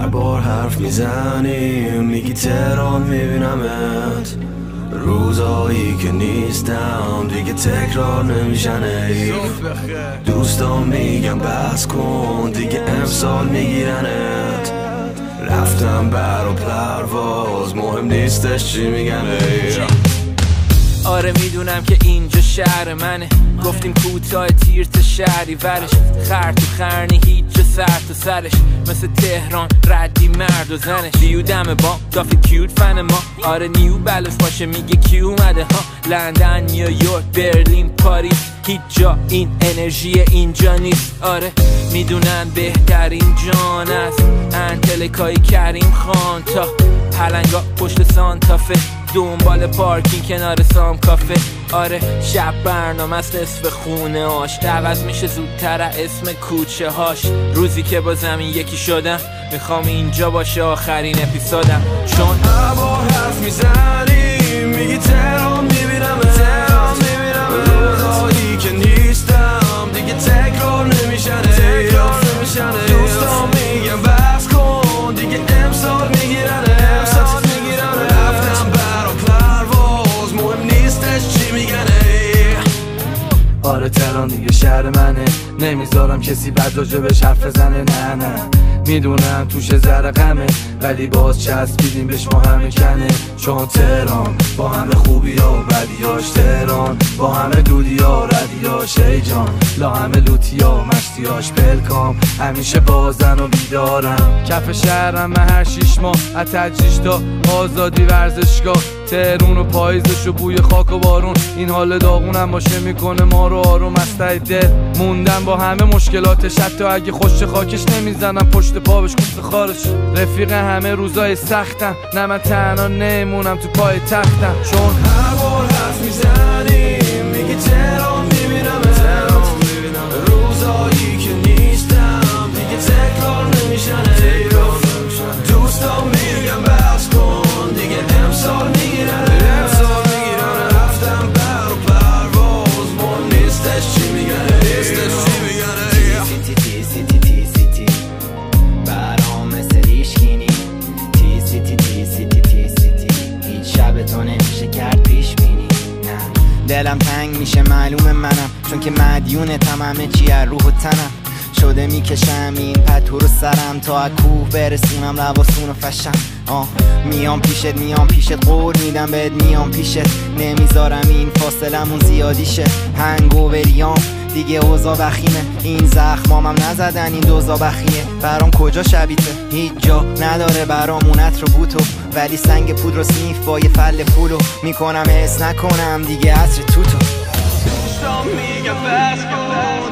هر بار حرف میزنیم میگی تهران میبینمت، روزایی که نیستم دیگه تکرار نمیشن حیف. دوستان میگم بس کن دیگه امسال میگیرنت، رفتم بر و پرواز مهم نیستش چی میگن. آره میدونم که اینجا شهر منه، گفتیم کوتاه تیر تا شهری ورش، خر تو خرنی هیچ جا سر تا سرش، مثل تهران ردی مرد و زنش. بیو دم با دافی کیوت فن ما، آره نیو بلوش باشه میگه کی اومده ها. لندن، نیویورک، برلین، پاریس، هیچ جا این انرژی اینجا نیست. آره میدونن بهترین جان است انتلکای کریم خان تا پلنگا پشت سانتافه، دنبال پارکینگ کنار سام کافه. آره شب برنامه است نصف خونه هاش، عوض میشه زودتر اسم کوچه هاش. روزی که با زمین یکی شدم میخوام اینجا باشه آخرین اپیزودم، چون هر بار حرف میزنی میگی تهران میبینم، روزایی که نیستم دیگه تکرار نمیشن. دوستان میگم بس کن دیگه امسال میگیرن، رفتم بر و پرواز مهم نیستش چی میگن. آره تهران دیگه شهر منه، نمیذارم کسی بد راجبش حرف بزنه. نه میدونم توش ذره غمه، ولی باز چسبیدیم بهش ما همه کنه. چون تهران با همه خوبی ها و بدیاش، تهران با همه دودی ها ردیاش، ای جان لا همه لوتی ها مشتیاش. پلکام همیشه بازن و بیدارم، کف شهرم من هر 6 ماه از تجریش تا آزادی ورزشگاه. تهرون و پاییزش و بوی خاک و بارون، این حال داغونم باشه میکنه ما رو آروم. از ته دل موندم با همه مشکلاتش، حتی اگه خوش خاکش نمیزنم پشت پا بهش کوفت خارش. رفیق همه روزای سختم، نه من تنها نمونم تو پای تختم. چون هر بار حرف میزنی میگی تهران میبینم، روزایی که نیستم دیگه تکرار نمیشن. دوستان میگم بس کن دیگه امسال میگیرن، رفتم بر و پرواز مهم نیستش چی میگن. برام مثل ریشگینی تی سیتی هیچ شب تو نمیشه کرد پیش بینی. نه دلم تنگ میشه معلوم منم، چون که مدیونتم همه چی از روح و تنم. شده میکشم این پتو رو سرم تا از کوه برسونم لباسون و فشم. میام پیشت قول میدم بهت میام پیشت، نمیذارم این فاصلمون زیادی شه. هنگووریام دیگه اوضاع بخیمه، این زخمامم نزدن این دوزا بخیه. برام کجا شبیته هیچ جا نداره برامونت رو بوتو، ولی سنگ پود رو سنیف با یه فل پولو میکنم حس نکنم دیگه عصر توتو. دوستان میگم بس کن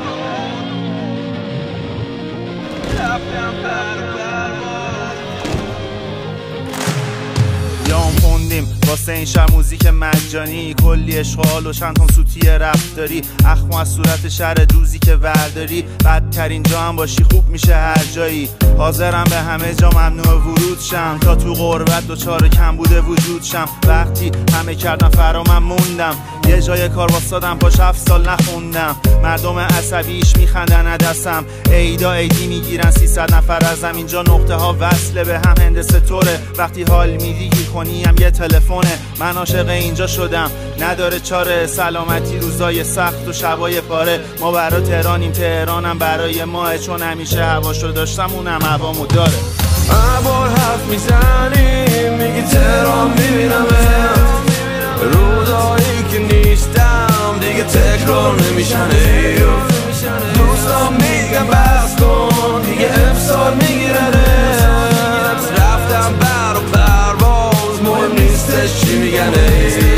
رفتم بر یام خوندیم واسه این شهر موزیک مجانی، کلی اشغال و چند تام سوتی رفتاری. اخم از صورت شهر دوزی که ورداری، بدترین جا هم باشی خوب میشه هر جایی. حاضرم به همه جا ممنوع ورود شم، تا تو غربت دوچار کم بوده وجود شم. وقتی همه کردم فرا من موندم، یه جای کار واسادم پاش 7 سال نخوندم. مردم عصبیش میخندن عدسم، عیدا عیدی میگیرن 300 نفر ازم. اینجا نقطه ها وصله به هم هندسه طوره، وقتی حال میدی گیر کنی هم یه تلفونه. من عاشق اینجا شدم نداره چاره، سلامتی روزای سخت و شبای پاره. ما برای تهرانیم تهرانم برای ماه، چون همیشه هواشو داشتم اونم هوامو داره. هر بار حرف میزنی میگی تهران میبینم، روزایی که نیستم دیگه تکرار نمیشن. دوستان میگم بس کن دیگه امسال میگیرن، رفتم بر و پرواز مهم نیستش چی میگن.